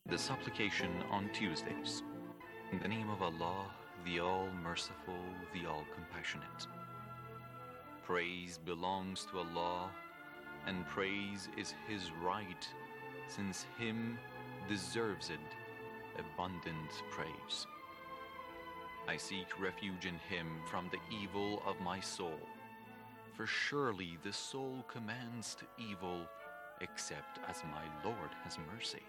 The supplication on Tuesdays. In the name of Allah, the All-Merciful, the All-Compassionate. Praise belongs to Allah, and praise is His right, since Him deserves it abundant praise. I seek refuge in Him from the evil of my soul, for surely the soul commands to evil except as my Lord has mercy.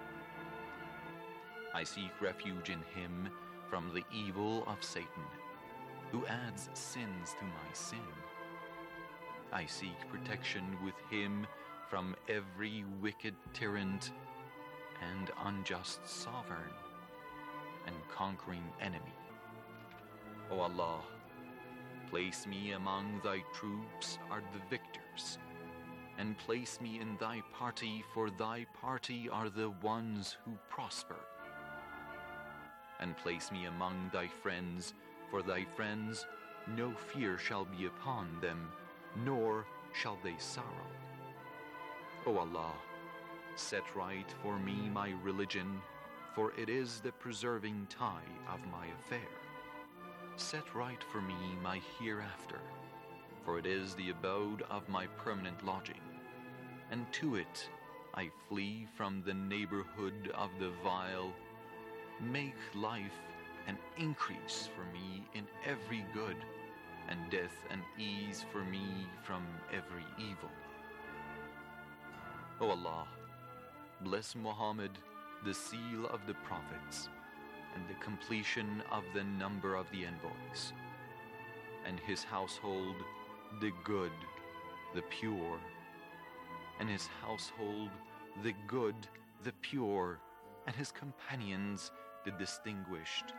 I seek refuge in Him from the evil of Satan, who adds sins to my sin. I seek protection with Him from every wicked tyrant and unjust sovereign and conquering enemy. O Allah, place me among Thy troops are the victors, and place me in Thy party, for Thy party are the ones who prosper. And place me among Thy friends, for Thy friends no fear shall be upon them, nor shall they sorrow. O Allah, set right for me my religion, for it is the preserving tie of my affair. Set right for me my hereafter, for it is the abode of my permanent lodging, and to it I flee from the neighborhood of the vile. Make life an increase for me in every good, and death an ease for me from every evil. O Allah, bless Muhammad, the seal of the prophets, and the completion of the number of the envoys, and his household, the good, the pure, and his household, the good, the pure, and his companions, the distinguished.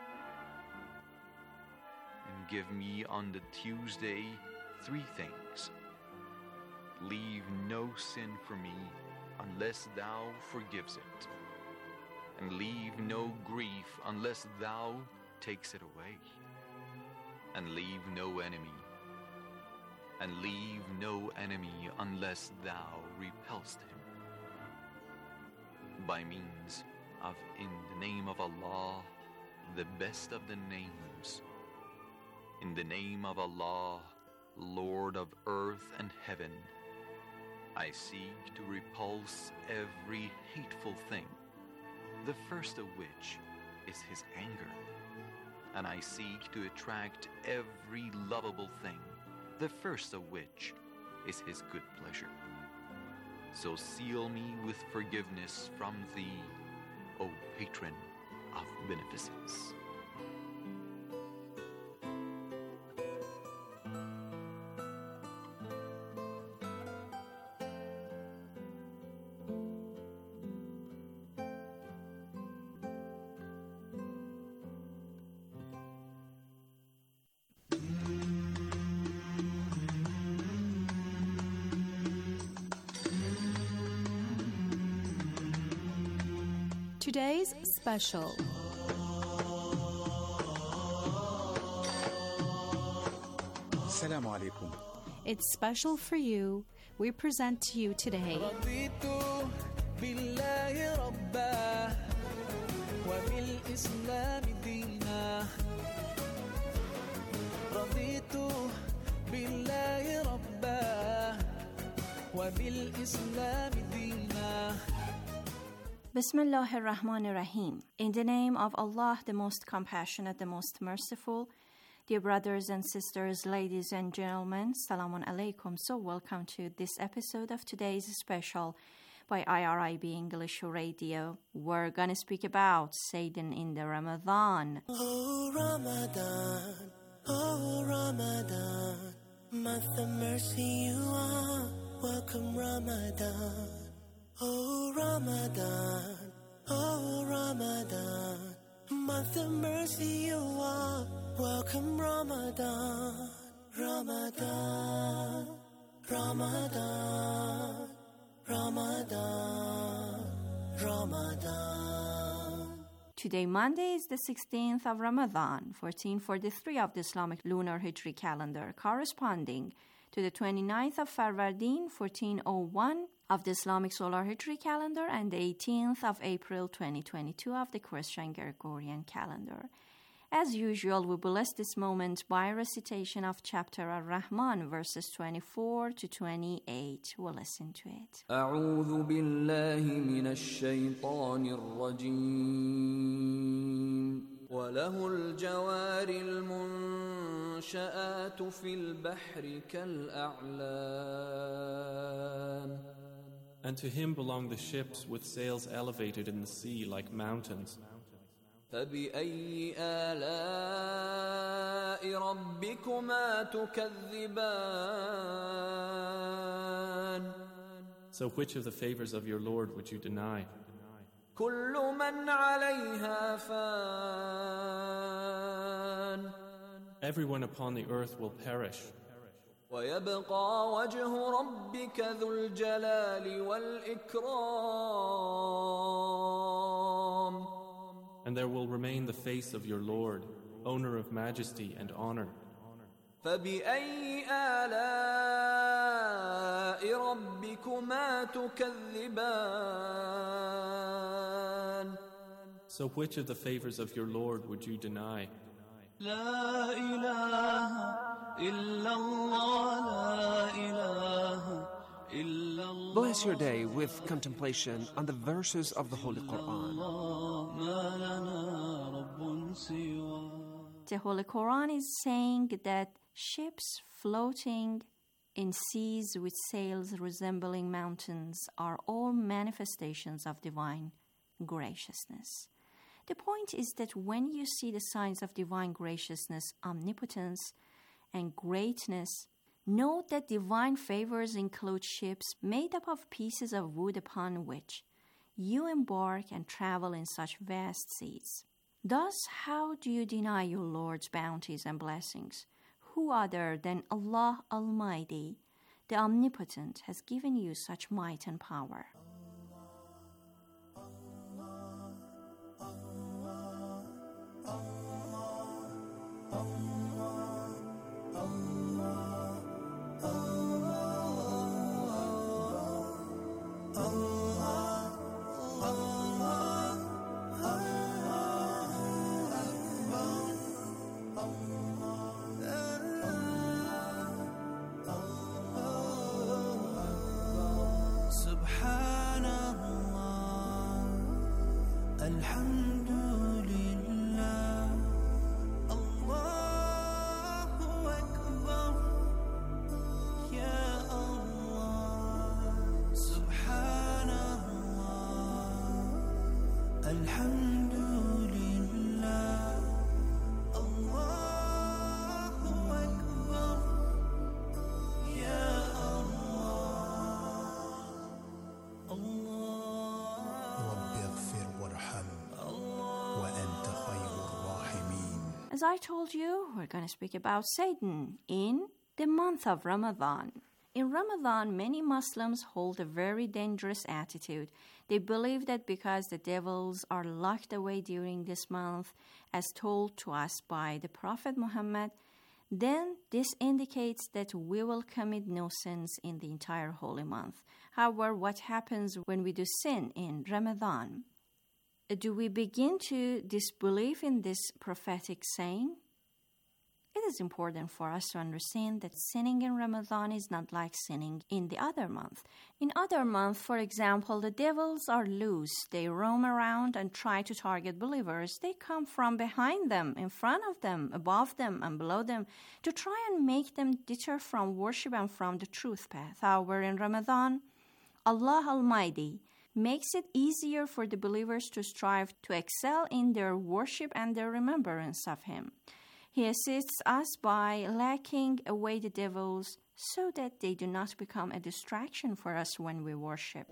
And give me on the Tuesday 3 things. Leave no sin for me unless Thou forgives it, and leave no grief unless Thou takes it away, and leave no enemy unless Thou repelst him. By means of in the name of Allah, the best of the names, in the name of Allah, Lord of earth and heaven, I seek to repulse every hateful thing, the first of which is His anger, and I seek to attract every lovable thing, the first of which is His good pleasure. So seal me with forgiveness from Thee, O Patron of beneficence. Today's special. Assalamu alaikum. It's special for you. We present to you today. Bismillahir Rahmanir Rahim. In the name of Allah, the most compassionate, the most merciful. Dear brothers and sisters, ladies and gentlemen, Salamun Alaikum. So welcome to this episode of today's special by IRIB English Radio. We're going to speak about Satan in the Ramadan. Oh Ramadan, month of mercy you are. Welcome Ramadan. Oh Ramadan, month of mercy you are. Welcome Ramadan, Ramadan, Ramadan, Ramadan, Ramadan. Today, Monday, is the 16th of Ramadan, 1443 of the Islamic lunar Hijri calendar, corresponding to the 29th of Farvardin, 1401 of the Islamic Solar Hijri calendar and the 18th of April 2022 of the Christian Gregorian calendar. As usual, we bless this moment by a recitation of chapter Ar-Rahman, verses 24 to 28. We'll listen to it. أعوذ بالله من الشيطان الرجيم وله الجوار المنشآت في البحر كالأعلام. And to him belong the ships with sails elevated in the sea like mountains. فبأي آلاء ربكما تكذبان. So which of the favors of your Lord would you deny? كل من عليها فان. Everyone upon the earth will perish. ويبقى وجه ربك ذو الجلال والإكرام. And there will remain the face of your Lord, owner of majesty and honor. فبأي آلاء ربكما تكذبان. So which of the favors of your Lord would you deny? لا إله إلا الله لا إله إلا الله. Bless your day with contemplation on the verses of the Holy Quran. ما لنا رب سواه. The Holy Quran is saying that ships floating in seas with sails resembling mountains are all manifestations of divine graciousness. The point is that when you see the signs of divine graciousness, omnipotence, and greatness, note that divine favors include ships made up of pieces of wood upon which you embark and travel in such vast seas. Thus, how do you deny your Lord's bounties and blessings? Who other than Allah Almighty, the Omnipotent, has given you such might and power? As I told you, we're going to speak about Satan in the month of Ramadan. In Ramadan, many Muslims hold a very dangerous attitude. They believe that because the devils are locked away during this month, as told to us by the Prophet Muhammad, then this indicates that we will commit no sins in the entire holy month. However, what happens when we do sin in Ramadan? Do we begin to disbelieve in this prophetic saying? It is important for us to understand that sinning in Ramadan is not like sinning in the other month. In other months, for example, the devils are loose. They roam around and try to target believers. They come from behind them, in front of them, above them, and below them to try and make them deter from worship and from the truth path. However, in Ramadan, Allah Almighty makes it easier for the believers to strive to excel in their worship and their remembrance of Him. He assists us by lacking away the devils so that they do not become a distraction for us when we worship.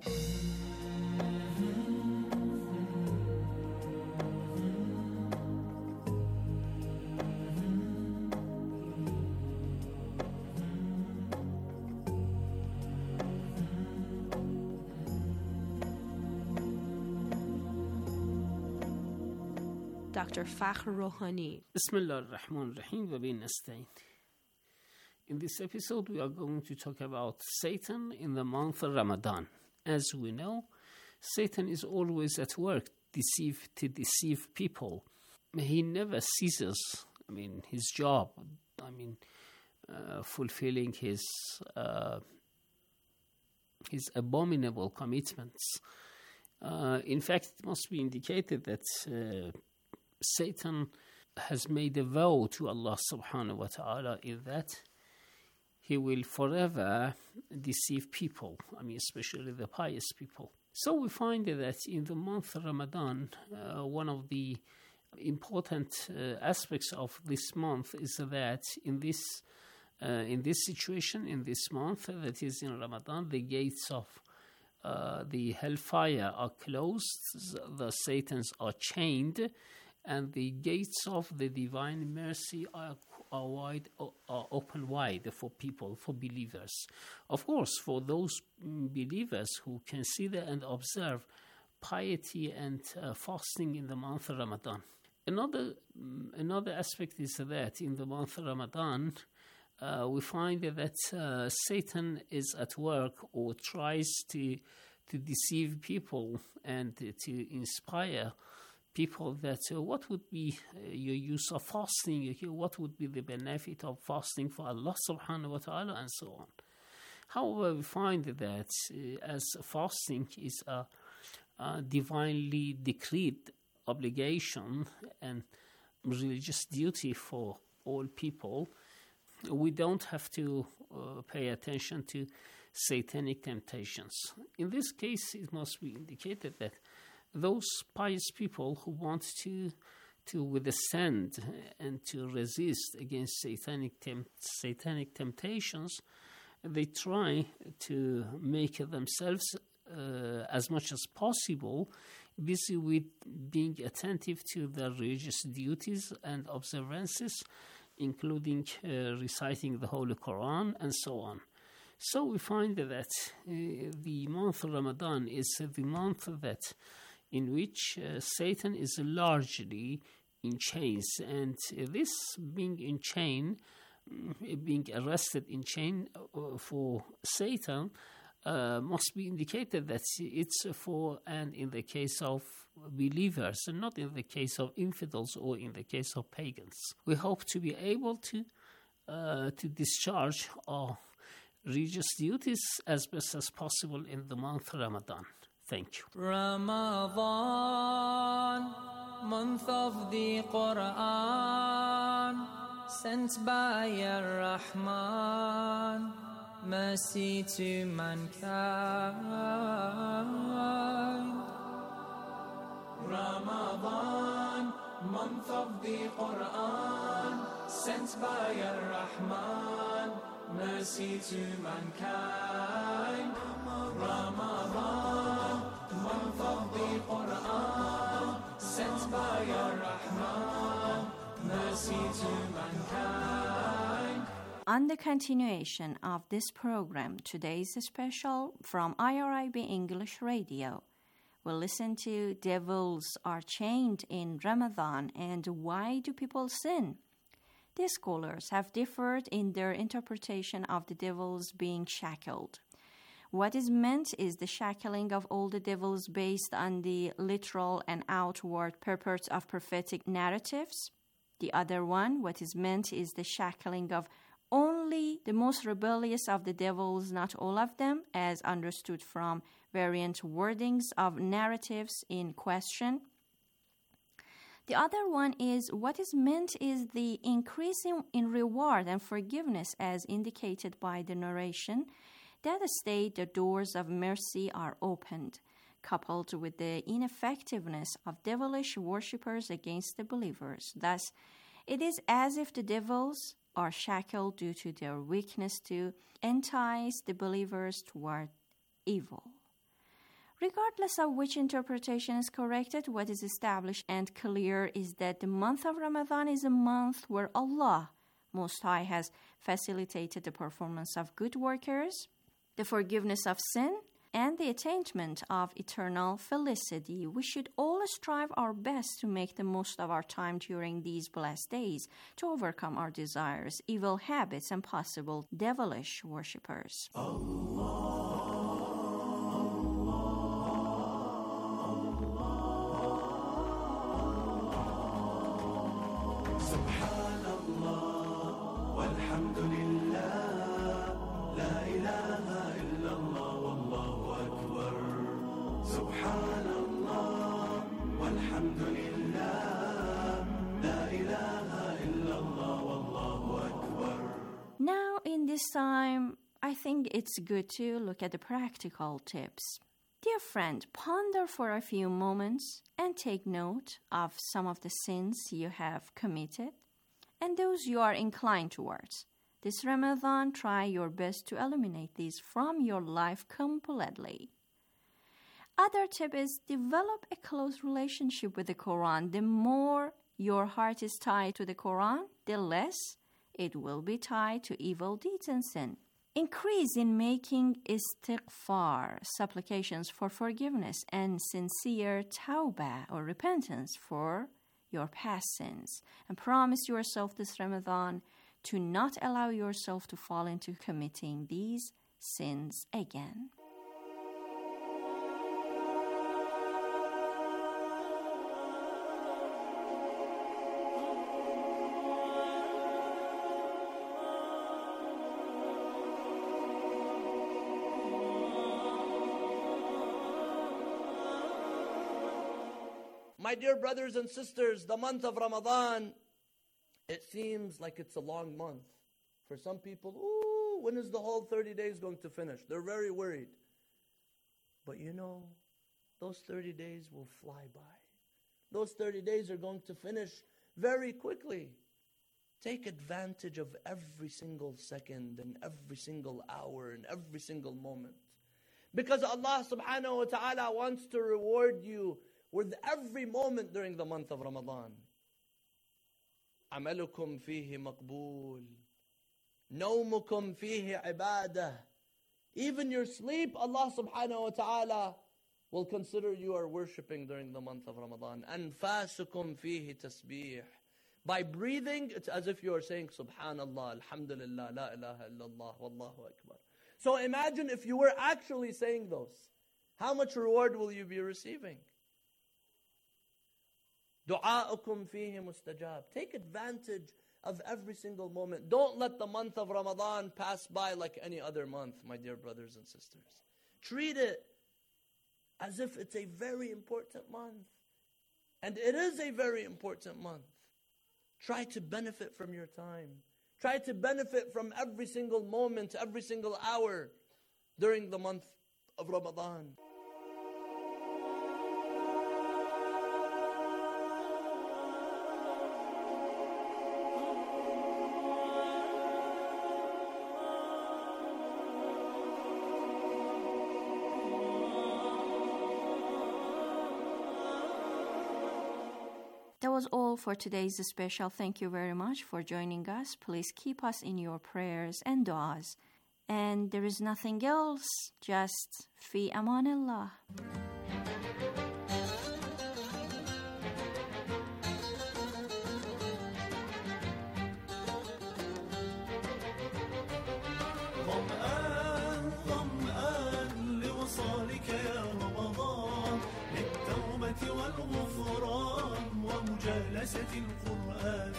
Dr. Fakhr Rohani. Bismillah ar-Rahman ar-Rahim wa bin nasta'in. In this episode, we are going to talk about Satan in the month of Ramadan. As we know, Satan is always at work to deceive people. He never ceases, his job, fulfilling his abominable commitments. In fact, it must be indicated that Satan has made a vow to Allah subhanahu wa ta'ala in that he will forever deceive people, especially the pious people. So we find that in the month of Ramadan, one of the important aspects of this month is that in this situation, in this month, that is in Ramadan, the gates of the hellfire are closed, the Satans are chained, and the gates of the divine mercy are open wide for people, for believers. Of course, for those believers who consider and observe piety and fasting in the month of Ramadan. Another aspect is that in the month of Ramadan, we find that Satan is at work or tries to deceive people and to inspire people that what would be your use of fasting, what would be the benefit of fasting for Allah subhanahu wa ta'ala, and so on. However, we find that as fasting is a divinely decreed obligation and religious duty for all people, we don't have to pay attention to satanic temptations. In this case, it must be indicated that those pious people who want to withstand and to resist against satanic temptations, they try to make themselves as much as possible busy with being attentive to their religious duties and observances, including reciting the Holy Quran and so on. So we find that the month of Ramadan is the month in which Satan is largely in chains, and this being in chain, being arrested in chain for Satan, must be indicated that it's for and in the case of believers, and not in the case of infidels or in the case of pagans. We hope to be able to discharge our religious duties as best as possible in the month of Ramadan. Thank you. Ramadan, month of the Quran, sent by Ar-Rahman, mercy to mankind. Ramadan, month of the Quran, sent by Ar-Rahman, mercy to mankind. Ramadan, month of the Quran, sent by Ar-Rahman, mercy to mankind. On the continuation of this program, today's special from IRIB English Radio. We'll listen to Devils Are Chained in Ramadan and Why Do People Sin? These scholars have differed in their interpretation of the devils being shackled. What is meant is the shackling of all the devils based on the literal and outward purports of prophetic narratives. The other one, what is meant is the shackling of only the most rebellious of the devils, not all of them, as understood from variant wordings of narratives in question. The other one is what is meant is the increase in reward and forgiveness as indicated by the narration, that state the doors of mercy are opened, coupled with the ineffectiveness of devilish worshippers against the believers. Thus, it is as if the devils are shackled due to their weakness to entice the believers toward evil. Regardless of which interpretation is corrected, what is established and clear is that the month of Ramadan is a month where Allah Most High has facilitated the performance of good workers, the forgiveness of sin, and the attainment of eternal felicity. We should all strive our best to make the most of our time during these blessed days to overcome our desires, evil habits, and possible devilish worshippers. Allah. this time, I think it's good to look at the practical tips. Dear friend, ponder for a few moments and take note of some of the sins you have committed and those you are inclined towards. This Ramadan, try your best to eliminate these from your life completely. Other tip is develop a close relationship with the Quran. The more your heart is tied to the Quran, the less it will be tied to evil deeds and sin. Increase in making istighfar, supplications for forgiveness, and sincere tawbah or repentance for your past sins. And promise yourself this Ramadan to not allow yourself to fall into committing these sins again. My dear brothers and sisters, the month of Ramadan, it seems like it's a long month. For some people, when is the whole 30 days going to finish? They're very worried. But you know, those 30 days will fly by. Those 30 days are going to finish very quickly. Take advantage of every single second and every single hour and every single moment. Because Allah subhanahu wa ta'ala wants to reward you with every moment during the month of Ramadan. عملكم فيه مقبول نومكم فيه عبادة. Even your sleep, Allah subhanahu wa ta'ala will consider you are worshipping during the month of Ramadan. أنفاسكم فيه تسبيح. By breathing, it's as if you are saying Subhanallah, Alhamdulillah, La ilaha illallah, Wallahu Akbar. So imagine if you were actually saying those. How much reward will you be receiving? Du'a'ukum fihi mustajab. Take advantage of every single moment. Don't let the month of Ramadan pass by like any other month, my dear brothers and sisters. Treat it as if it's a very important month. And it is a very important month. Try to benefit from your time. Try to benefit from every single moment, every single hour during the month of Ramadan. That was all for today's special. Thank you very much for joining us. Please keep us in your prayers and du'as. And there is nothing else, just fi amanillah. ظمآن لوصالك يا رمضان للتوبة والغفران ومجالسة القرآن.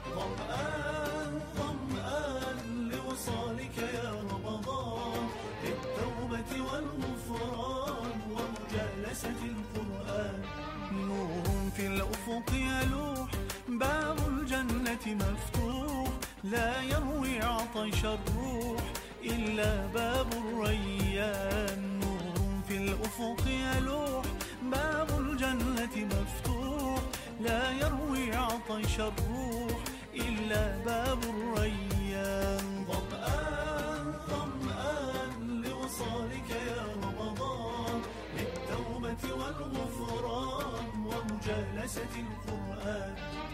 ظمآن لوصالك يا رمضان للتوبة والغفران ومجالسة القرآن. نور في الأفق يلوح باب الجنة مفتوح لا يروي عطش الروح إلا باب الريان. نور في الأفق يلوح باب الجنة مفتوح لا يروي عطش الروح إلا باب الريان. ظمآن لوصالك يا رمضان للتوبة والغفران ومجالسة القرآن.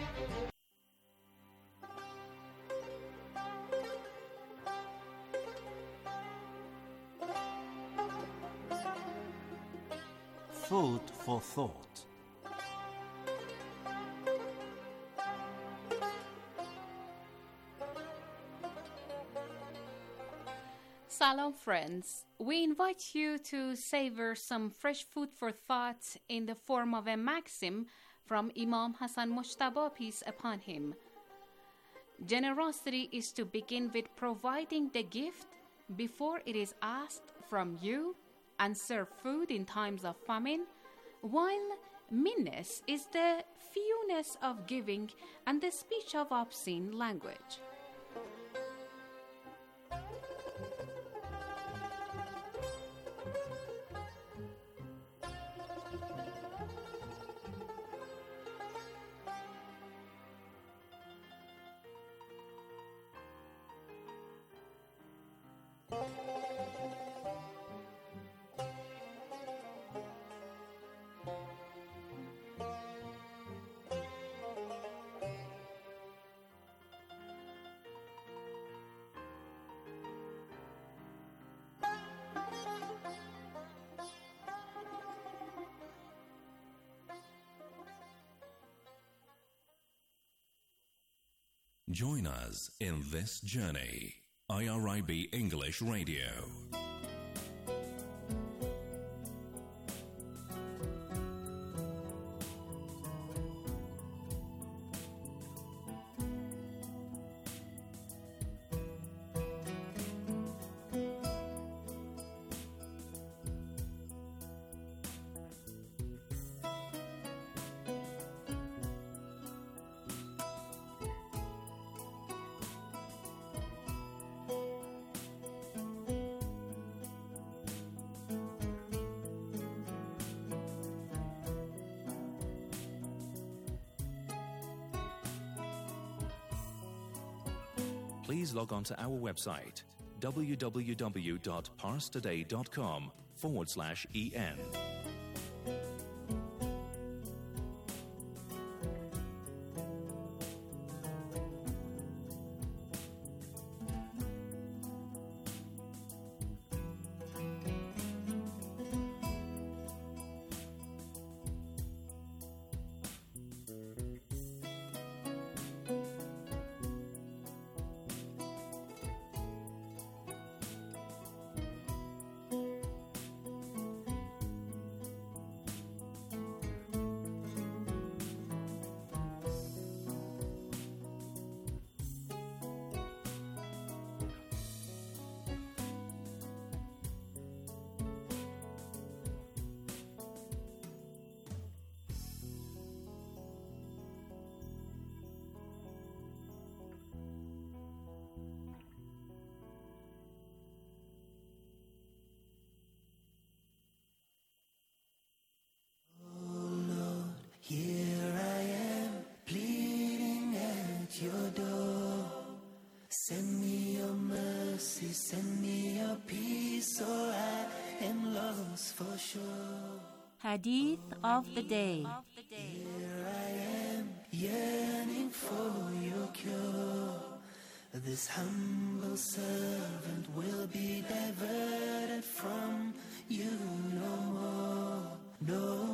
Food for thought. Salam friends, we invite you to savor some fresh food for thought in the form of a maxim from Imam Hassan Mujtaba, peace upon him. Generosity is to begin with providing the gift before it is asked from you and serve food in times of famine, while meanness is the fewness of giving and the speech of obscene language. Join us in this journey. IRIB English Radio. Please log on to our website, www.parstoday.com/EN. Here I am, pleading at your door. Send me your mercy, send me your peace, or I am lost for sure. Hadith of the day. Here I am, yearning for your cure. This humble servant will be diverted from you no more, no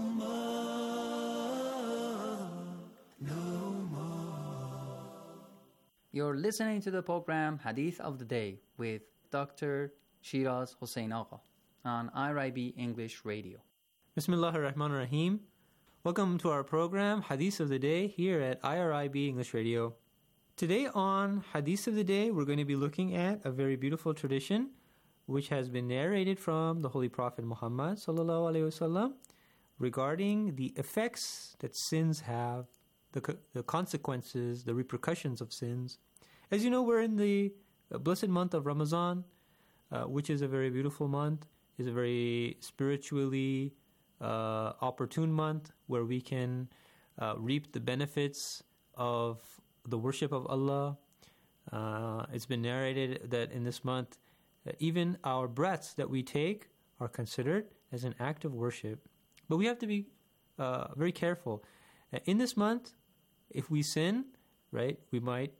more, no more. You're listening to the program Hadith of the Day with Dr. Shiraz Hossein Agha on IRIB English Radio. Bismillah ar-Rahman ar-Rahim. Welcome to our program Hadith of the Day here at IRIB English Radio. Today on Hadith of the Day, we're going to be looking at a very beautiful tradition which has been narrated from the Holy Prophet Muhammad sallallahu alaihi wasallam regarding the effects that sins have, the consequences, the repercussions of sins. As you know, we're in the blessed month of Ramadan, which is a very beautiful month, is a very spiritually opportune month where we can reap the benefits of the worship of Allah. It's been narrated that in this month, even our breaths that we take are considered as an act of worship. But we have to be very careful. In this month, if we sin, right, we might,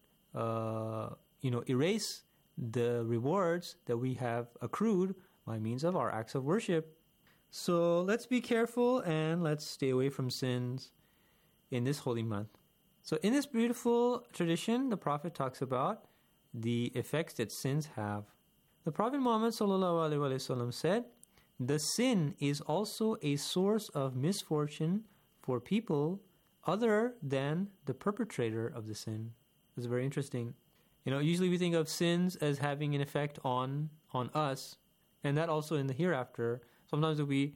erase the rewards that we have accrued by means of our acts of worship. So let's be careful and let's stay away from sins in this holy month. So in this beautiful tradition, the Prophet talks about the effects that sins have. The Prophet Muhammad ﷺ said, "The sin is also a source of misfortune for people other than the perpetrator of the sin." It's very interesting. Usually we think of sins as having an effect on us, and that also in the hereafter. Sometimes if we,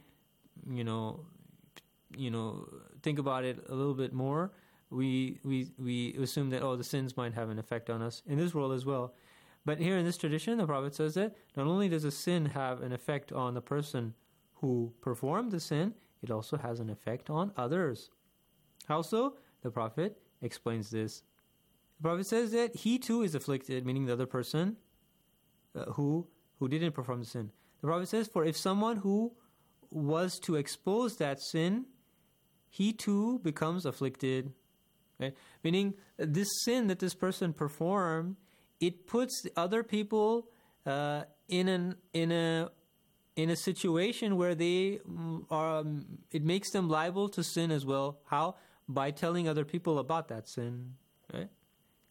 think about it a little bit more, we assume that, the sins might have an effect on us in this world as well. But here in this tradition, the Prophet says that not only does a sin have an effect on the person who performed the sin, it also has an effect on others. How so? The Prophet explains this. The Prophet says that he too is afflicted, meaning the other person who didn't perform the sin. The Prophet says, for if someone who was to expose that sin, he too becomes afflicted. Right? Meaning this sin that this person performed, it puts the other people in a situation where they are. It makes them liable to sin as well. How? By telling other people about that sin. Right?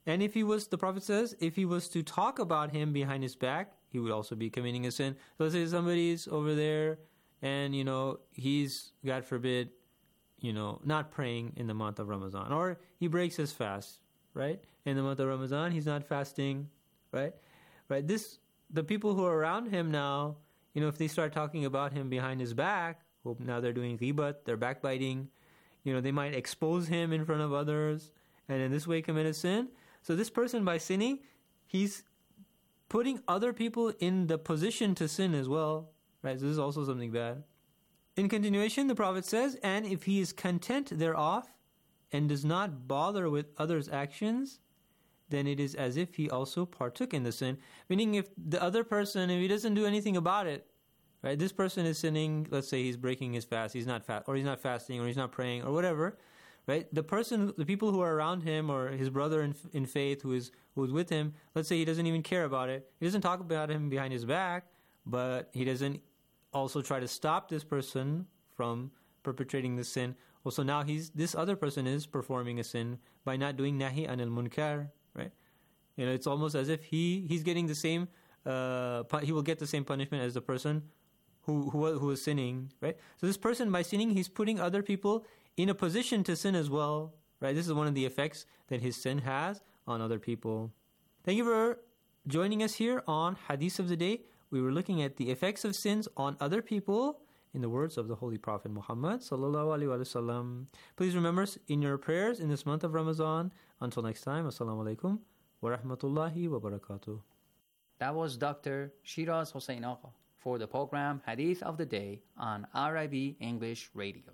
And if he was, the Prophet says, if he was to talk about him behind his back, he would also be committing a sin. So let's say somebody's over there and, he's, God forbid, not praying in the month of Ramadan. Or he breaks his fast, right? In the month of Ramadan, he's not fasting, right? Right? The people who are around him now, if they start talking about him behind his back, now they're doing ghibat, they're backbiting, they might expose him in front of others, and in this way commit a sin. So this person, by sinning, he's putting other people in the position to sin as well, right? So this is also something bad. In continuation, the Prophet says, and if he is content thereof and does not bother with others' actions, then it is as if he also partook in the sin. Meaning if the other person, if he doesn't do anything about it, right? This person is sinning, let's say he's breaking his fast, he's not fasting, or he's not praying, or whatever, right? The people who are around him, or his brother in faith who is with him, let's say he doesn't even care about it. He doesn't talk about him behind his back, but he doesn't also try to stop this person from perpetrating the sin. Also, now this other person is performing a sin by not doing nahi anil munkar, right? It's almost as if he's getting the same. He will get the same punishment as the person who is sinning, right? So this person, by sinning, he's putting other people in a position to sin as well, right? This is one of the effects that his sin has on other people. Thank you for joining us here on Hadith of the Day. We were looking at the effects of sins on other people in the words of the Holy Prophet Muhammad sallallahu alaihi wasallam. Please remember in your prayers in this month of Ramadan. Until next time, assalamu alaikum wa rahmatullahi wa barakatuh. That was Dr. Shiraz Hossein Agha for the program Hadith of the Day on RIB English Radio.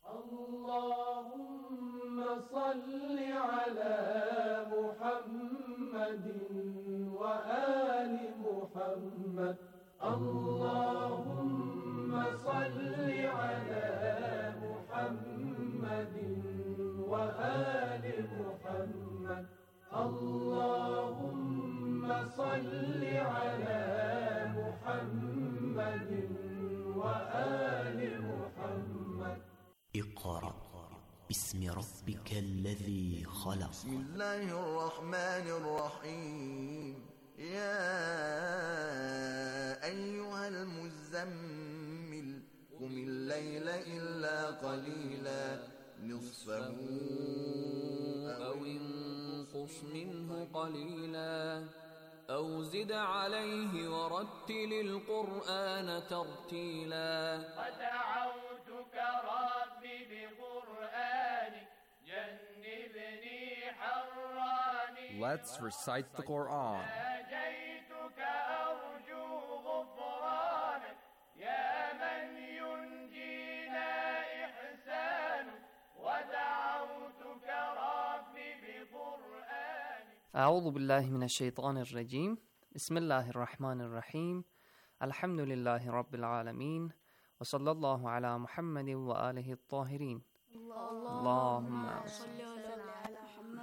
Allahumma salli ala Muhammadin wa ali Muhammad. Allahumma salli ala Muhammadin wa ali Muhammad. Allahumma salli ala Muhammadin wa ali Muhammad. اقرأ باسم ربك الذي خلق. بسم الله الرحمن الرحيم. يا أيها المزمل قم الليل إلا قليلا نصفه أو انقص منه قليلا أو زد عليه ورتل القرآن ترتيلا ودعوتك ربي بقرآنك جنبني حراني. Let's recite the Quran. ناجيتك أرجو غفرانك يا من ينجينا إحسانك ودعوتك ربي بقرآنك. أعوذ بالله من الشيطان الرجيم. بسم الله الرحمن الرحيم. الحمد لله رب العالمين وصلى الله على محمد وآله الطاهرين. اللهم صل على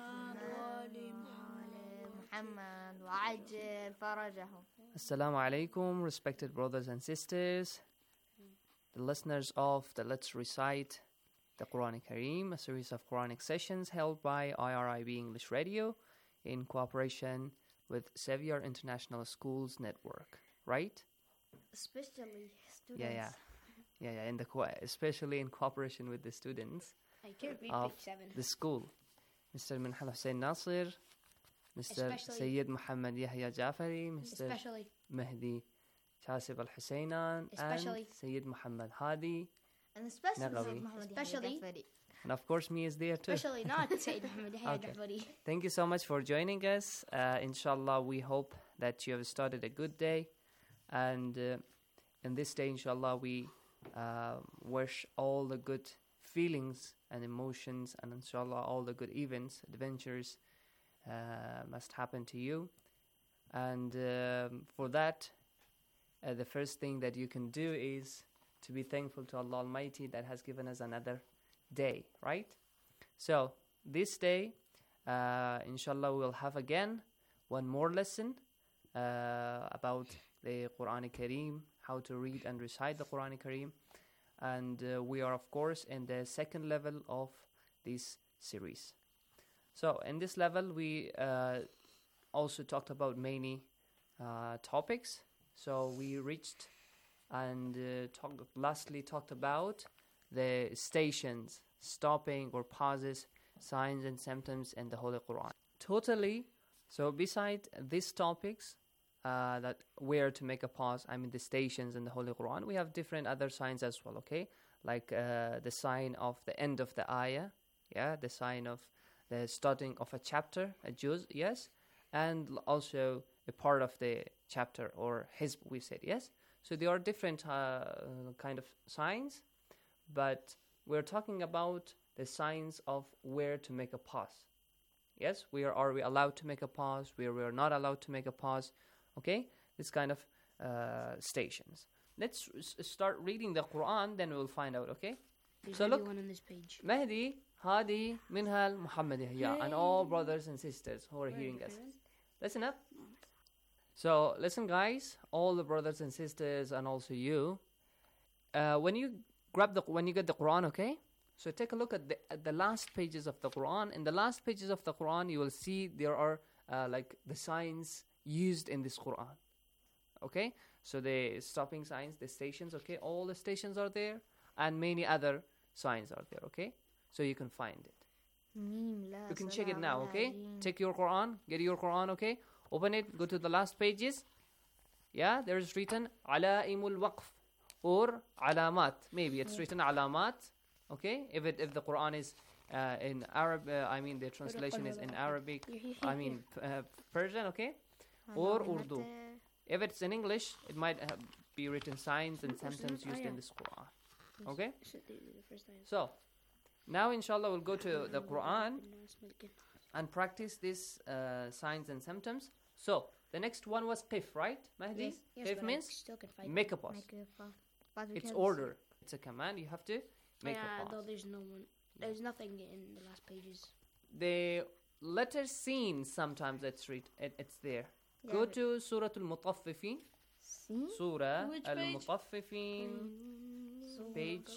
محمد وعجل فرجهم. Assalamu alaikum, respected brothers and sisters, the listeners of the Let's Recite the Quran Kareem, a series of Quranic sessions held by IRIB English Radio in cooperation with Xavier International Schools Network, right? Especially students. Yeah. Especially in cooperation with the students of the school. Mr. Minhal Hussein Nasir, Mr. Sayyid Muhammad Yahya Jafari, Mr. Mehdi Chasib Al-Husainan, and Sayyid Muhammad Hadi, and especially Muhammad Yahya Jafari. And of course, me is there too. Especially not Sayyid Muhammad Yahya Jafari. Thank you so much for joining us. Inshallah, we hope that you have started a good day. And in this day, inshallah, we wish all the good feelings and emotions, and inshallah, all the good events, adventures must happen to you. And for that, the first thing that you can do is to be thankful to Allah Almighty that has given us another day, right? So this day, inshallah, we will have again one more lesson about the Quran Kareem, how to read and recite the Quran Kareem. And we are, of course, in the second level of this series. So in this level, we also talked about many topics. So we reached and lastly talked about the stations, stopping or pauses, signs and symptoms in the Holy Quran. Totally. So beside these topics, that where to make a pause, I mean the stations in the Holy Quran, we have different other signs as well, okay? Like the sign of the end of the ayah, yeah, the sign of the starting of a chapter, a juz, yes, and also a part of the chapter or hizb, we said, yes. So there are different kind of signs, but we're talking about the signs of where to make a pause. Yes, are we allowed to make a pause? We are not allowed to make a pause. Okay, this kind of stations. Let's start reading the Quran, then we'll find out. Okay. There's so look, everyone on this page. Mahdi, Hadi, Minhal, Muhammad, yeah, and all brothers and sisters who are hearing us. Listen up. So listen, guys, all the brothers and sisters, and also you. When you get the Quran, okay. So take a look at the last pages of the Quran. In the last pages of the Quran, you will see there are like the signs used in this Quran. Okay? So the stopping signs, the stations, okay? All the stations are there, and many other signs are there, okay? So you can find it. You can check it now, okay? Take your Quran, get your Quran, okay? Open it, go to the last pages. Yeah, there is written Alaimul Waqf or Alamat. Maybe it's written Alamat. Okay, if the Quran is in Arab, I mean the translation is in Arabic, I mean Persian, okay, or Urdu. If it's in English, it might be written signs and symptoms used in this Quran. Okay, so now inshallah we'll go to the Quran and practice these signs and symptoms. So the next one was qif, right, Mahdi? Yes, Qif means make a pause. It's order. It's a command. You have to make a pause. Though there's nothing in the last pages. The letter seen, sometimes it's there. Yeah, Go to Surah Al-Mutaffifin. Surah Which Al-Mutaffifin. Page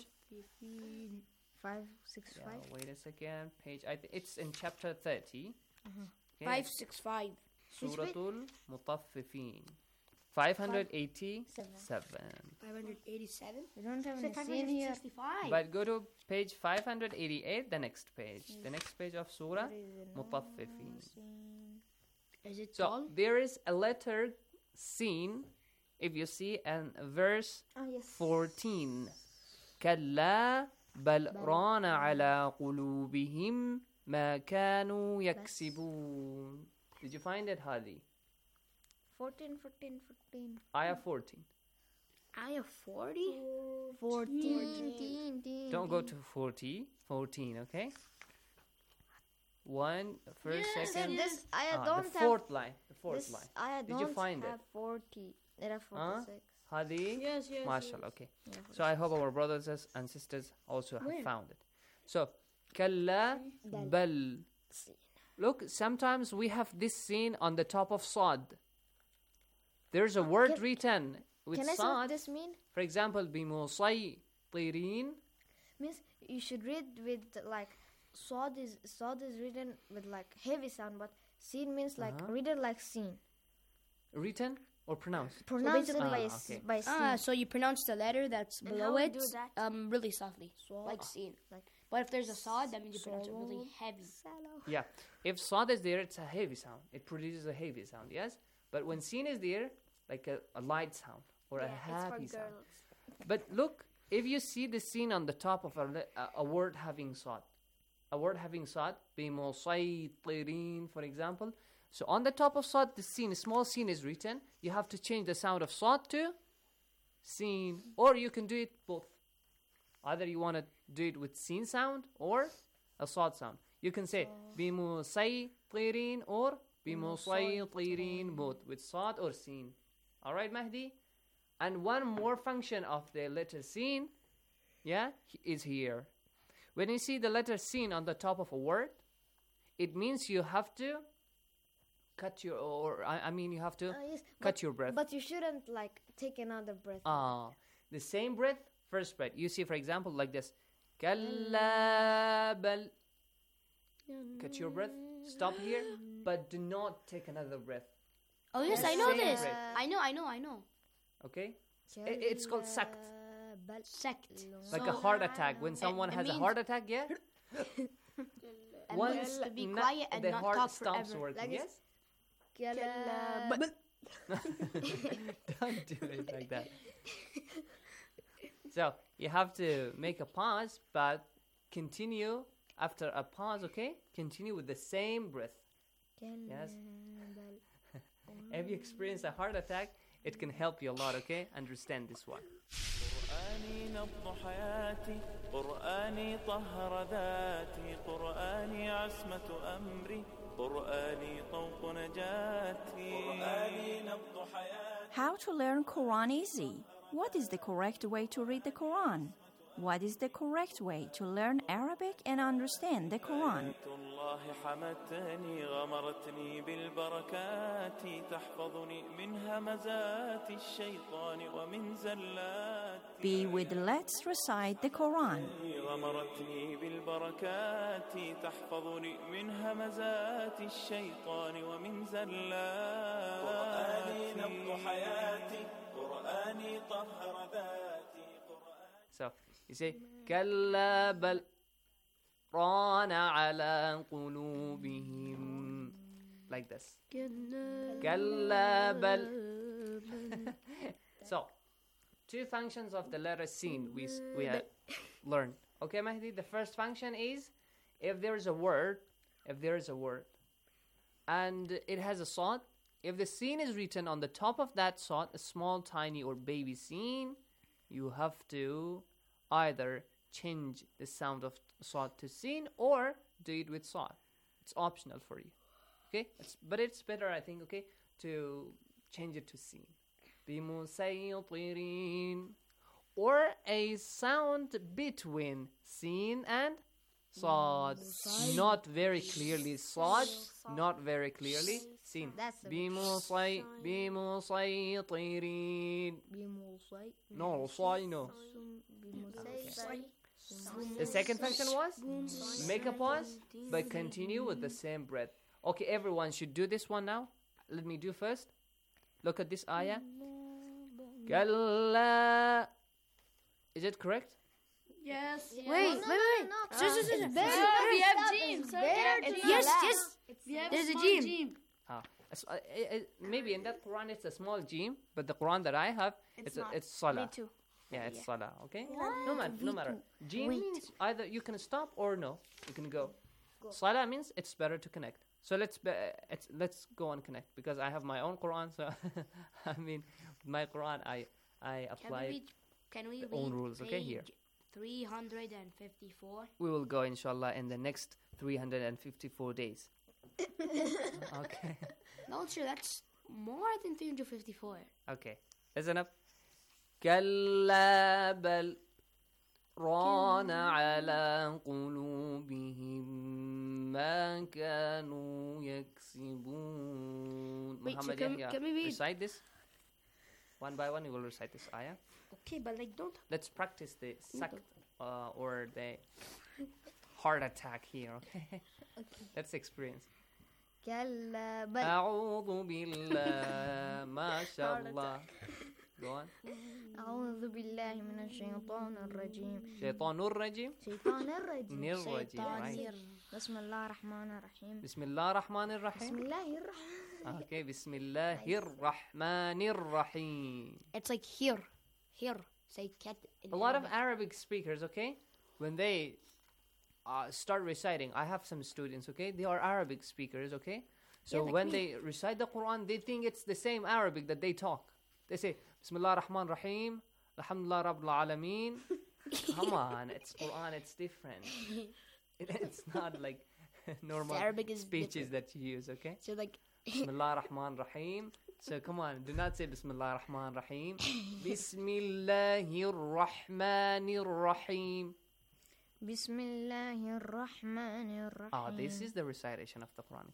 565. Yeah, wait a second. Page. It's in chapter 30. 565. Surah Al-Mutaffifin. 587. 587? We don't have any scene here. But go to page 588, the next page. The next page of Surah Mutaffifin. Is it so tall? there is a letter seen, if you see, and verse 14. كلا بل ران على قلوبهم ما كانوا يكسبون. Did you find it, Hadi? 14. Ayah 14. Ayah 40? 14. Don't go to 40. 14, okay? First, second. This ayah don't the fourth line. The fourth line. Ayah Did you find it? 40. It has 46. Hadi? Yes. MashaAllah, okay. So I hope our brothers and sisters also have found it. So, Kalla bal. Look, sometimes we have this scene on the top of Sad. There's a word written with Can I say Sad. what this mean? For example, بِمُصَيْطِرِينَ. Means you should read with like Sad is written with like heavy sound, but Sin means like written like Sin. Written or pronounced? Pronounced by Sin. So you pronounce the letter that's And below how we it do that? really softly, like Sin. But if there's a Sad, that means you pronounce it really heavy. Yeah. If Sad is there, it's a heavy sound. It produces a heavy sound, yes? But when Sin is there, like a light sound or a happy sound. But look, if you see the Sin on the top of a word having Sad, بِمُصَيْطِرِينَ, for example. So on the top of Sad, the Sin, small Sin is written. You have to change the sound of Sad to Sin. Or you can do it both. Either you want to do it with Sin sound or a Sad sound. You can say بِمُصَيْطِرِينَ or بِمُصَيْطِرِينَ, both with Sad or Sin. Alright, Mahdi? And one more function of the letter Sin, is here. When you see the letter Sin on the top of a word, it means you have to cut your, you have to cut your breath. But you shouldn't like take another breath. The same breath, first breath. You see, for example, like this. كَلَّا بَلْ. catch your breath, stop here, but do not take another breath. Oh yes, The I know same this. breath. I know. Okay? It's called sakt. Sect. Like a heart attack. When someone has a heart attack, yeah? Once to be quiet and the not heart talk stops forever. working, Like yes? Don't do it like that. So, you have to make a pause, but continue after a pause, okay? Continue with the same breath. Yes? If you experience a heart attack, it can help you a lot, okay? Understand this one. قرآني نبض حياتي قرآني طهر ذاتي قرآني عصمة أمري قرآني طوق نجاتي قرآني نبض حياتي. How to learn Quran easy? What is the correct way to read the Quran? What is the correct way to learn Arabic and understand the Quran? الله حمتني غمرتني بالبركات تحفظني من همزات الشيطان ومن زلات. Be with Let's Recite the Quran. غمرتني بالبركات تحفظني من همزات الشيطان ومن زلات. قرآني نبض حياتي قرآني طهر ذاتي. So, you say, كلا بل ران على قلوبهم. Like this. كلا بل. So, two functions of the letter sin we have learned. Okay, Mahdi, the first function is if there is a word, and it has a sad, if the sin is written on the top of that sad, a small, tiny, or baby sin, you have to either change the sound of sad to sin or do it with sad. It's optional for you. Okay? But it's better, I think, okay, to change it to sin. بِمُسَيْطِرِينَ. Or a sound between sin and sad. Not very clearly sad, not very clearly sin. بِمُسَيْطِرِينَ. No, say no. The second function was make a pause, but continue with the same breath. Okay, everyone should do this one now. Let me do first. Look at this ayah. Kalla. Is it correct? Yes. Wait. Sir. We have James. Yes. There's a Jim. Maybe in that Quran it's a small jim, but the Quran that I have, it's salah. Me too. Yeah, it's salah, okay? What? No matter. Jim means either you can stop or no, you can go. Salah means it's better to connect. So let's go and connect, because I have my own Quran, so I mean, my Quran, I apply own rules, okay, here. 354. We will go, inshallah, in the next 354 days. Okay. No, sure, that's more than 354. Okay, listen up. كلا بل ران على قلوبهم ما كانوا يكسبون. Muhammad, can we read? Recite this one by one. You will recite this ayah. Okay, but don't. Let's practice the sakt or the heart attack here. Okay. Let's experience. كلا بل. أعوذ بالله ما شاء الله. Go on. أعوذ بالله من الشيطان الرجيم. شيطان الرجيم. Right. بسم الله الرحمن الرحيم. بسم الله الرحمن الرحيم. بسم الله الرحمن. Okay, بسم الله الرحمن الرحيم. It's like here. Say cat. A lot of Arabic speakers, okay, when they start reciting, I have some students, okay, they are Arabic speakers, okay, so when they recite the Quran, they think it's the same Arabic that they talk. They say, Bismillah ar-Rahman ar-Rahim, Alhamdulillah Rabbil Alameen. Come on, it's Quran, it's different. It's not like normal speeches that you use, okay? So like Bismillah ar-Rahman ar-Rahim. So come on, do not say Bismillah ar-Rahman ar-Rahim. Bismillahir Rahmanir Rahim. Bismillahir Rahmanir Rahim. This is the recitation of the Quran.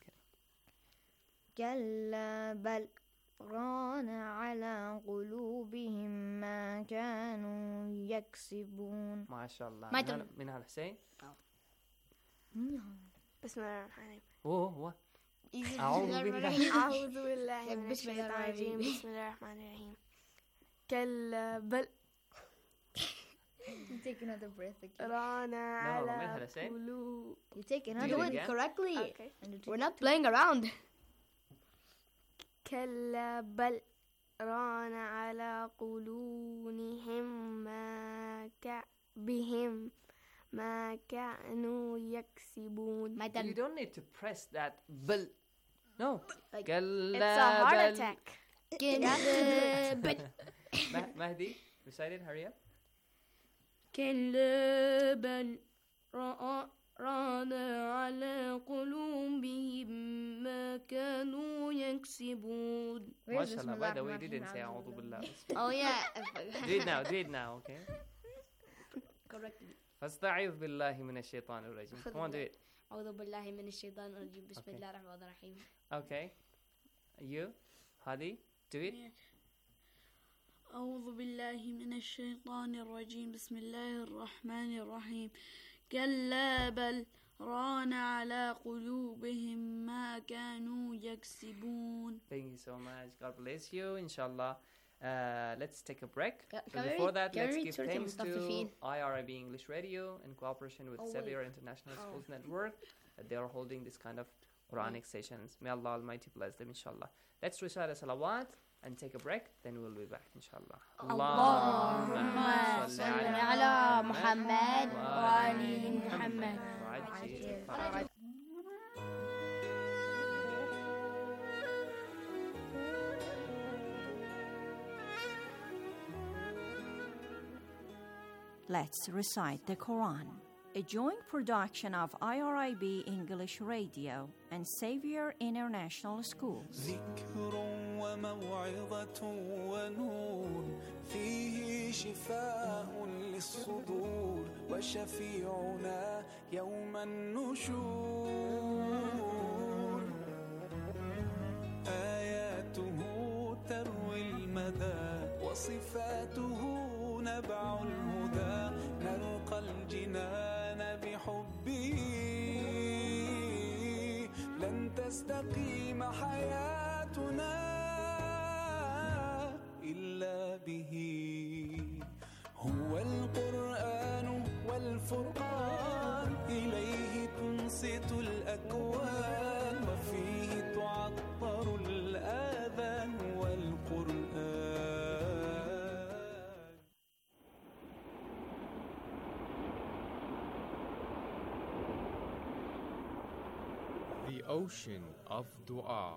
كلا بل ران على قلوبهم ما كانوا يكسبون. ما شاء الله. My turn. من هالحسين. بسم الله الرحمن الرحيم. what? أعوذ بالله من الشيطان الرجيم. بسم الله الرحمن الرحيم. كلا بل. You take another breath again. رانا على قلوب. You take another one correctly. Okay. We're not playing around. كلا بل ران على قلوبهم بهم ما كانوا يكسبون. You don't need to press that bell. No. Like, it's a heart attack. Mahdi, recite it, hurry up. كلا بل ران على قلوبهم ما كانوا يكسبون. MashaAllah, by the way, you didn't say أعوذ بالله. Oh yeah. Do it now, okay? Correctly. فاستعذ بالله من الشيطان الرجيم. Come on, do it. أعوذ بالله من الشيطان الرجيم. بسم الله الرحمن الرحيم. Okay. You, Hadi, do it. أعوذ بالله من الشيطان الرجيم. بسم الله الرحمن الرحيم. كلا بل ران على قلوبهم ما كانوا يكسبون. Thank you so much. God bless you. Inshallah. Let's take a break. Before that, let's give thanks to IRIB English Radio in cooperation with Xavier International Schools Network that they are holding this kind of Quranic sessions. May Allah Almighty bless them, inshallah. Let's recite a salawat and take a break, then we'll be back, inshallah. Allahumma salli ala Muhammad wa ali Muhammad. Let's recite the Quran, a joint production of IRIB English Radio and Xavier International Schools. ذكر وموعظة ونور فيه شفاء للصدور وشفيعنا يوم النشور آياته تروي المدى وصفاته نبع الهدى نلقى الجنان بحبه لن تستقيم حياتنا إلا به هو القرآن والفرقان إليه تنصت الأكوان وفيه تعطر الآذان والقرآن. The ocean of dua.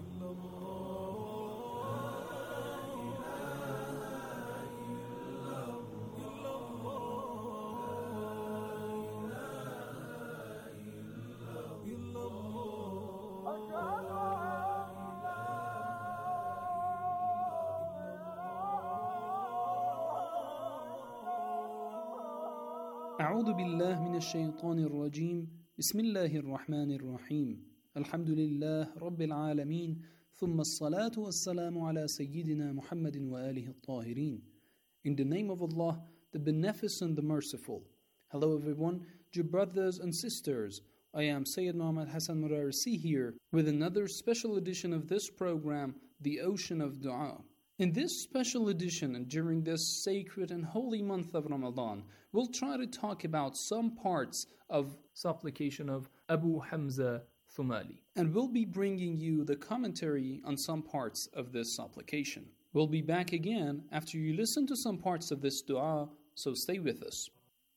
أعوذ بالله من الشيطان الرجيم. بسم الله الرحمن الرحيم. الحمد لله رب العالمين ثم الصلاة والسلام على سيدنا محمد وآله الطاهرين. In the name of Allah, the Beneficent, the Merciful. Hello everyone, dear brothers and sisters. I am Sayyid Muhammad Hassan Murarisi here with another special edition of this program, The Ocean of Dua. In this special edition and during this sacred and holy month of Ramadan, we'll try to talk about some parts of supplication of Abu Hamza Thumali. And we'll be bringing you the commentary on some parts of this supplication. We'll be back again after you listen to some parts of this dua, so stay with us.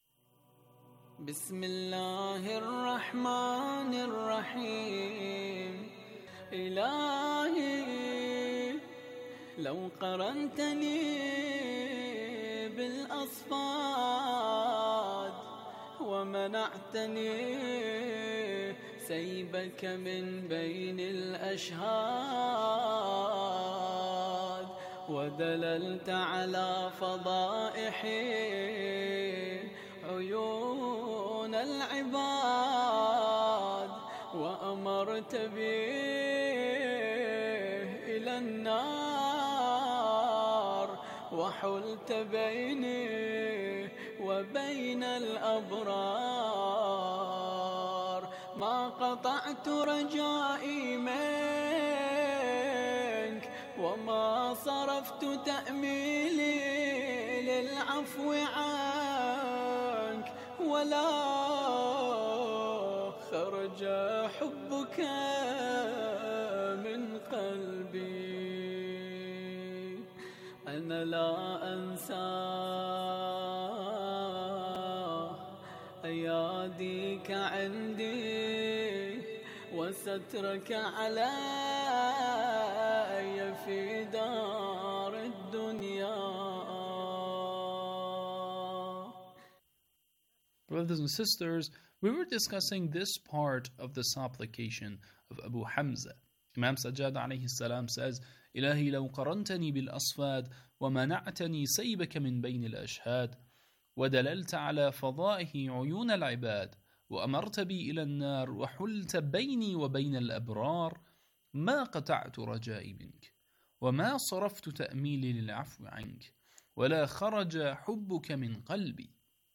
Bismillahir-Rahmanir-Rahim. Ilahi لو قرنتني بالأصفاد ومنعتني سيبك من بين الأشهاد ودللت على فضائحي عيون العباد وأمرت بي إلى النار وحلت بيني وبين الأبرار ما قطعت رجائي منك وما صرفت تأميلي للعفو عنك ولا خرج حبك من قلبي أنا لا أنسى أياديك عندي وسترك علي في دار الدنيا. Brothers and sisters, we were discussing this part of the supplication of Abu Hamza. Imam Sajjad alayhi salam says, إلهي لو قرنتني بالأصفاد ومنعتني سيبك من بين الأشهاد ودللت على فضائه عيون العباد وأمرت بي إلى النار وحلت بيني وبين الأبرار ما قطعت رجائي منك وما صرفت تأميلي للعفو عنك ولا خرج حبك من قلبي.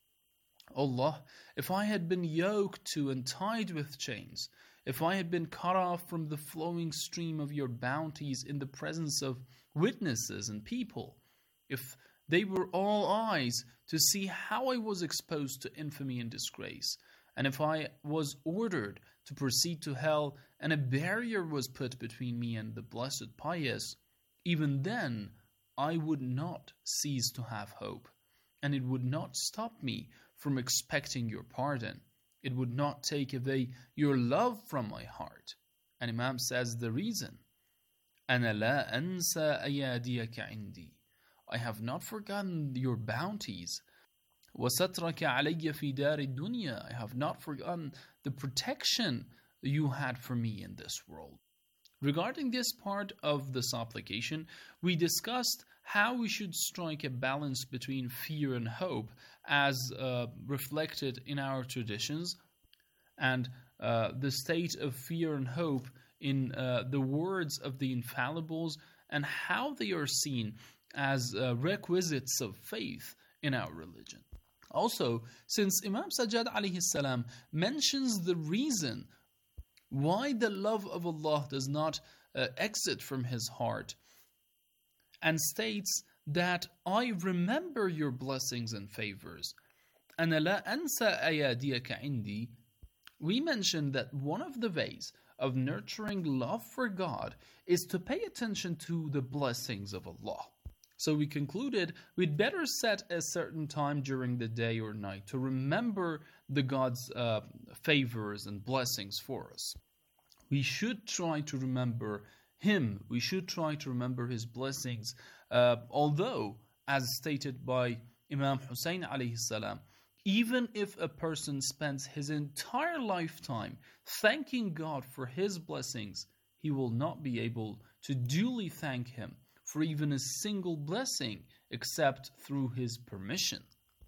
Allah, if I had been yoked to and tied with chains, if I had been cut off from the flowing stream of your bounties in the presence of witnesses and people, if they were all eyes to see how I was exposed to infamy and disgrace, and if I was ordered to proceed to hell and a barrier was put between me and the blessed pious, even then I would not cease to have hope, and it would not stop me from expecting your pardon. It would not take away your love from my heart. And Imam says the reason. أَنَا لَا أَنْسَى أَيَادِيَكَ عِنْدِي. I have not forgotten your bounties. وَسَتْرَكَ عَلَيَّ فِي دَارِ الدُّنْيا. I have not forgotten the protection you had for me in this world. Regarding this part of the supplication, we discussed how we should strike a balance between fear and hope as reflected in our traditions, and the state of fear and hope in the words of the infallibles, and how they are seen as requisites of faith in our religion. Also, since Imam Sajjad alayhi salam mentions the reason why the love of Allah does not exit from his heart, and states that I remember your blessings and favors, أَنَا لَا أَنْسَى أَيَادِيَكَ عِنْدِي, we mentioned that one of the ways of nurturing love for God is to pay attention to the blessings of Allah. So we concluded we'd better set a certain time during the day or night to remember the God's favors and blessings for us. We should try to remember Him. We should try to remember His blessings. Although, as stated by Imam Hussein alayhi salam, even if a person spends his entire lifetime thanking God for His blessings, he will not be able to duly thank Him for even a single blessing except through His permission.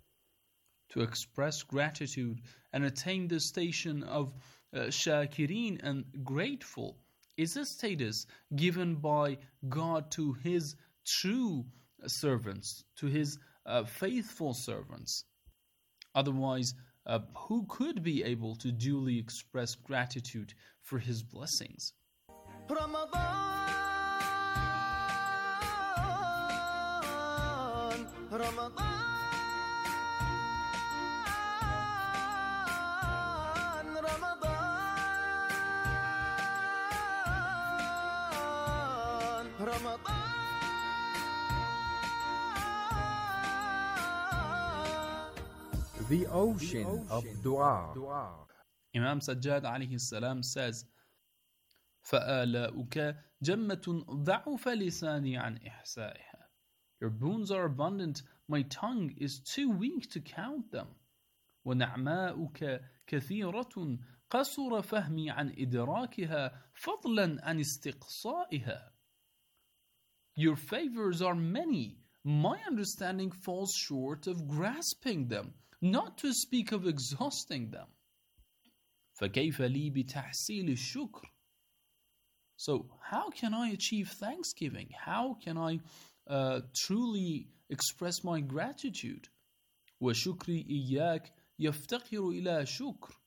To express gratitude and attain the station of shakirin and grateful is a status given by God to His true servants, to His faithful servants. Otherwise, who could be able to duly express gratitude for His blessings? The ocean of dua. Imam Sajjad alayhi salam says, فَآلَاؤُكَ جَمَّةٌ ضَعُفَ لِسَانِي عَنْ إِحْسَائِهَا. Your boons are abundant, my tongue is too weak to count them. وَنَعْمَاؤُكَ كَثِيرَةٌ قَصُرَ فَهْمِي عَنْ إِدْرَاكِهَا فَضْلًا عَنْ اسْتِقْصَائِهَا. Your favors are many, my understanding falls short of grasping them, not to speak of exhausting them. فَكَيْفَ لِي بِتَحْصِيلِ الشُّكْرِ. So how can I achieve thanksgiving? How can I truly express my gratitude? وَشُكْرِي إِيَّاكَ يَفْتَقِرُ إِلَى شُكْرٍ.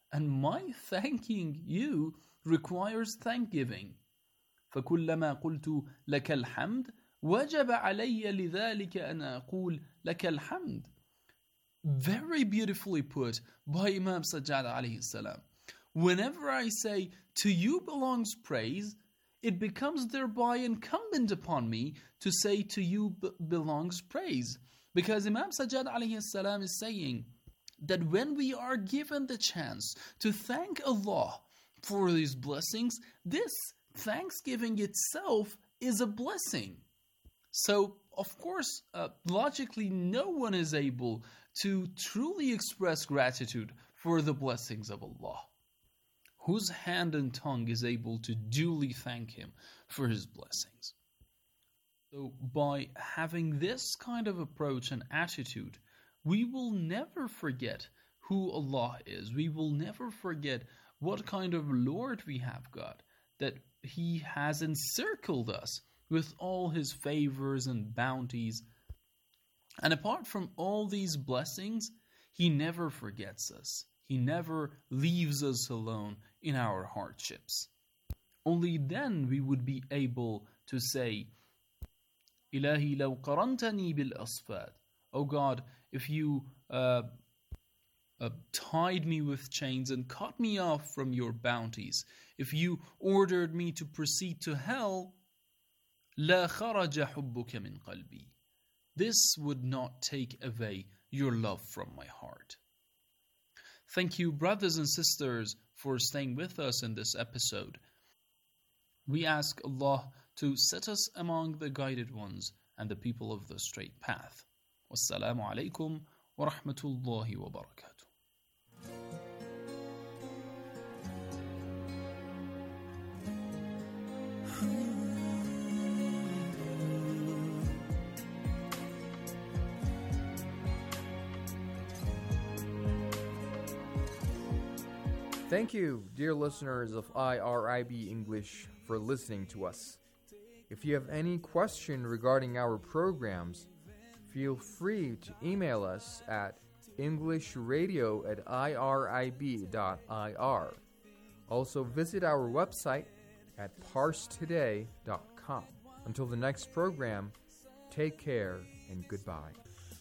And my thanking you requires thanksgiving. فكلما قلت لك الحمد وجب علي لذلك أن أقول لك الحمد. Very beautifully put by Imam Sajjad alayhi salam. Whenever I say, to you belongs praise, it becomes thereby incumbent upon me to say, to you belongs praise. Because Imam Sajjad alayhi salam is saying that when we are given the chance to thank Allah for these blessings, this thanksgiving itself is a blessing. So, of course, logically, no one is able to truly express gratitude for the blessings of Allah. Whose hand and tongue is able to duly thank Him for His blessings? So, by having this kind of approach and attitude, we will never forget who Allah is. We will never forget what kind of Lord we have got, that He has encircled us with all His favors and bounties. And apart from all these blessings, He never forgets us. He never leaves us alone in our hardships. Only then we would be able to say, Ilahi law qarantani bil asfad. Oh God, if you tied me with chains and cut me off from your bounties, if you ordered me to proceed to hell, la kharaja hubbuka min qalbi. This would not take away your love from my heart. Thank you, brothers and sisters, for staying with us in this episode. We ask Allah to set us among the guided ones and the people of the straight path. Wassalamu alaikum wa rahmatullahi wa barakatuh. Thank you, dear listeners of IRIB English, for listening to us. If you have any question regarding our programs, feel free to email us at englishradio@irib.ir. Also visit our website at parstoday.com. Until the next program, take care and goodbye.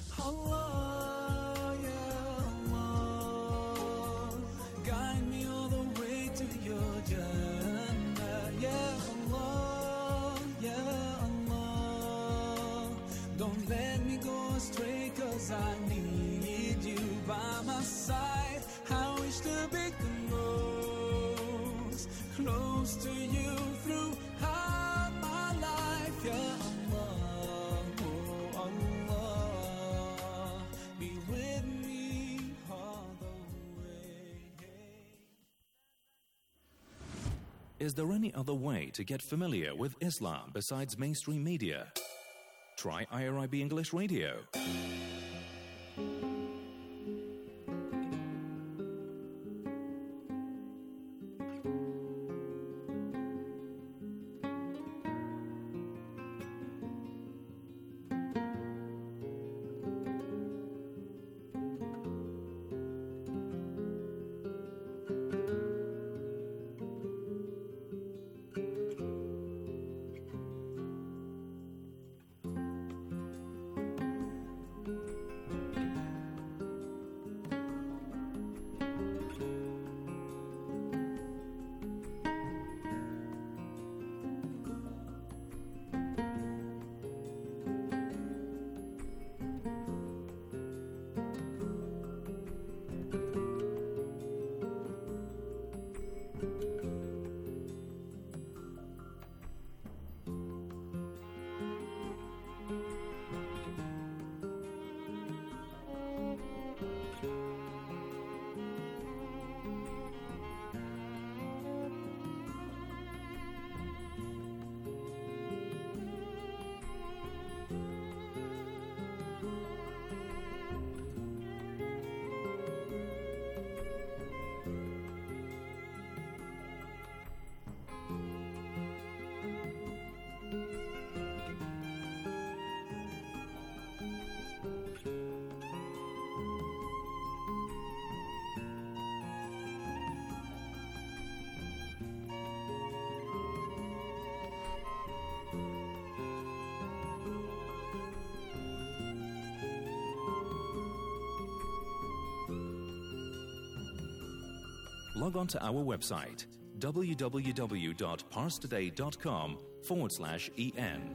Guide me all the way to your Jannah, Ya Allah, Ya Allah. Don't let me go astray, 'cause I need you by my side. I wish to be close to you throughout my life, Ya Allah, oh Allah. Be with me all the way. Is there any other way to get familiar with Islam besides mainstream media? Try IRIB English Radio. log on to our website www.parstoday.com/en.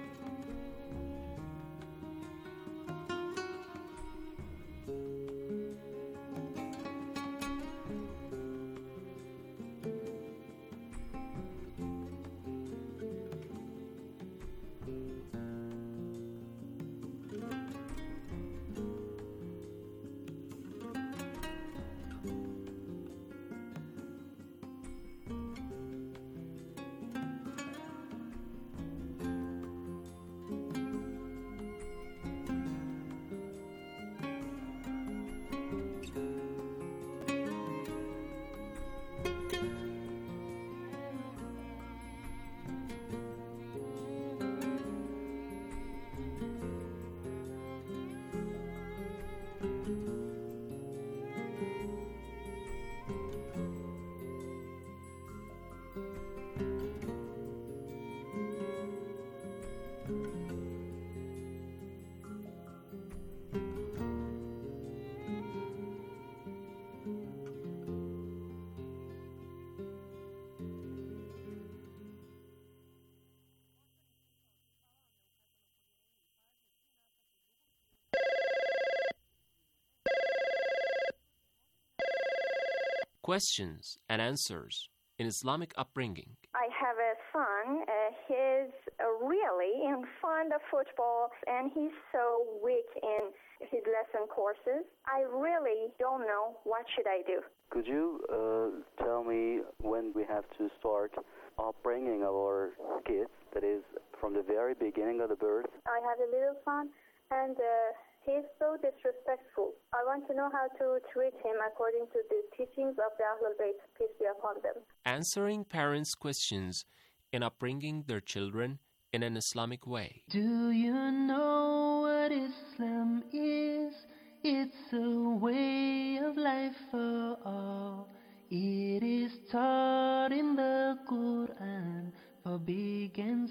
Questions and answers in Islamic upbringing. I have a son. He's really fond of football, and he's so weak in his lesson courses. I really don't know what should I do. Could you tell me when we have to start upbringing our kids, that is, from the very beginning of the birth? I have a little son, and he's so disrespectful. I want to know how to treat him according to the teachings of the Ahlul Bayt, peace be upon them. Answering parents' questions in upbringing their children in an Islamic way. Do you know what Islam is? It's a way of life for all. It is taught in the Quran for big and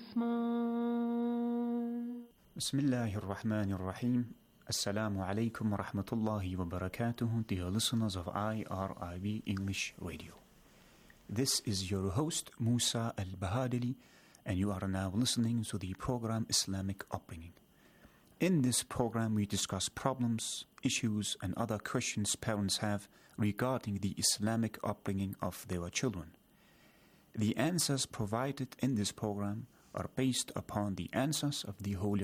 small. Bismillahir Rahmanir Rahim. Assalamu alaikum wa rahmatullahi wa barakatuh, dear listeners of IRIB English Radio. This is your host, Musa Al-Bahadili, and you are now listening to the program Islamic Upbringing. In this program, we discuss problems, issues, and other questions parents have regarding the Islamic upbringing of their children. The answers provided in this program are based upon the answers of the Holy